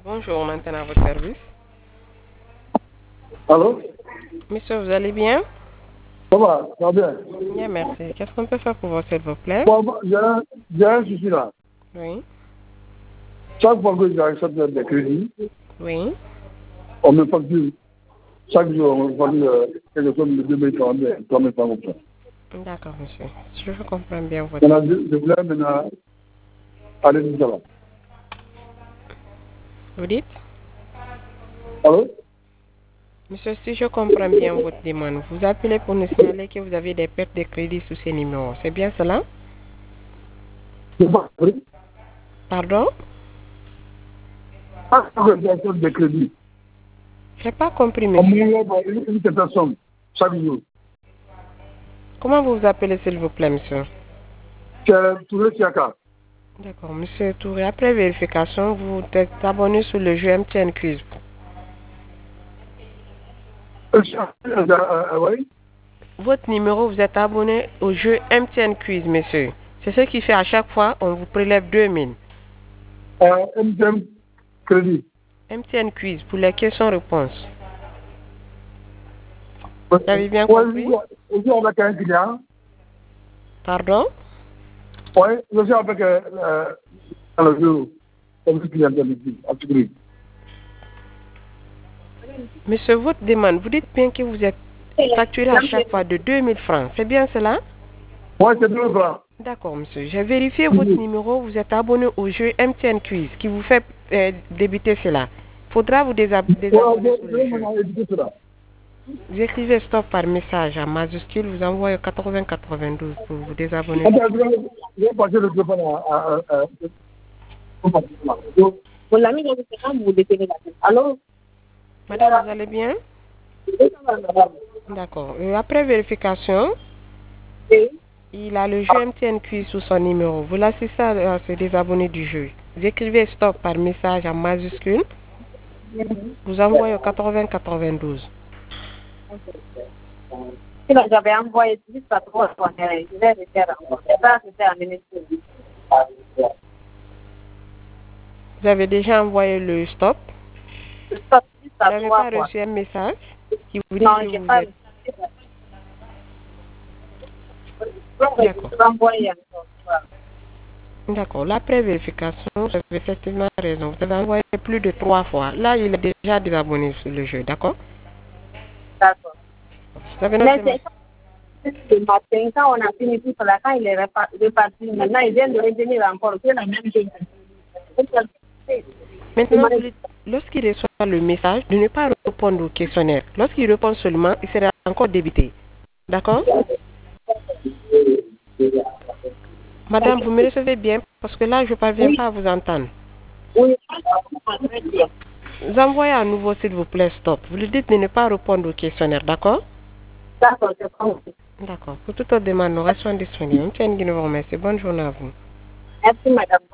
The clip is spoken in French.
Bonjour, maintenant à votre service. Allô? Monsieur, vous allez bien? Ça va bien. Bien, merci. Qu'est-ce qu'on peut faire pour vous, s'il vous plaît? Bon, j'ai un souci là. Oui. Chaque fois que j'accepte des crédits, Oui. on me facture. Chaque jour, on me facture quelque chose de 2040, 3000 francs comme ça. D'accord, monsieur. Je comprends bien votre... Maintenant, je voulais maintenant aller tout ça là. Vous dites? Allô? Monsieur, si je comprends bien votre demande, vous appelez pour nous signaler que vous avez des pertes de crédit sous ces numéros. C'est bien cela? Je n'ai pas compris. Pardon? Chaque fois que j'accepte des crédits, Je n'ai pas compris, on monsieur. m'envoie une certaine somme chaque jour. Comment vous vous appelez, s'il vous plaît, monsieur? C'est tout le Siaka. D'accord, monsieur Touré. Après vérification, vous êtes abonné sur le jeu MTN Quiz. Oui? Votre numéro, vous êtes abonné au jeu MTN Quiz, monsieur. C'est ce qui fait à chaque fois, on vous prélève 2000. MTM Crédit. MTN Quiz pour les questions-réponses. Vous avez bien Oui, compris? aussi avec un client. Pardon? Oui, je suis avec le jeu, comme clientèle ici, à Tigri. Monsieur, votre demande, vous dites bien que vous êtes facturé à chaque fois de 2000 francs. C'est bien cela? Oui, c'est 2 francs. D'accord, monsieur. J'ai vérifié votre numéro. Vous êtes abonné au jeu MTN Quiz qui vous fait débuter cela. Faudra vous désabonner sur le jeu. Vous écrivez stop par message en majuscule, vous envoyez 8092 pour vous désabonner. Je vais passer le téléphone Allô? Madame, vous allez bien? D'accord. Après vérification, il a le jeu MTN Quiz sous son numéro. Vous l'assistez à se désabonner du jeu. Vous écrivez stop par message en majuscule, vous envoyez 8092. J'avais envoyé juste à 3 fois, je vais refaire encore. Ça, c'était en ministère. Vous avez déjà envoyé le stop. Stop juste Vous à n'avez 3 pas fois. reçu un message qui vous dit Non, que je n'ai vous pas êtes... reçu. D'accord. Je vais envoyer encore. D'accord. L'après vérification, vous avez effectivement raison. Vous avez envoyé plus de 3 fois. Là, il est déjà désabonné sur le jeu. D'accord? D'accord. Vous avez Mais noté c'est le matin, quand on a fini tout cela, quand il est reparti, maintenant il vient de revenir encore. C'est la même chose. Maintenant, lorsqu'il reçoit le message, de ne pas répondre au questionnaire. Lorsqu'il répond seulement, il sera encore débité. D'accord? Madame, vous me recevez bien parce que là, je ne parviens pas à vous entendre. Oui. Vous envoyez à nouveau, s'il vous plaît, stop. Vous lui dites de ne pas répondre au questionnaire. D'accord? D'accord, c'est compris. D'accord. Pour toute autre demande, nous restons disponibles. Tiens, vous remercie. Bonne journée à vous. Merci, madame.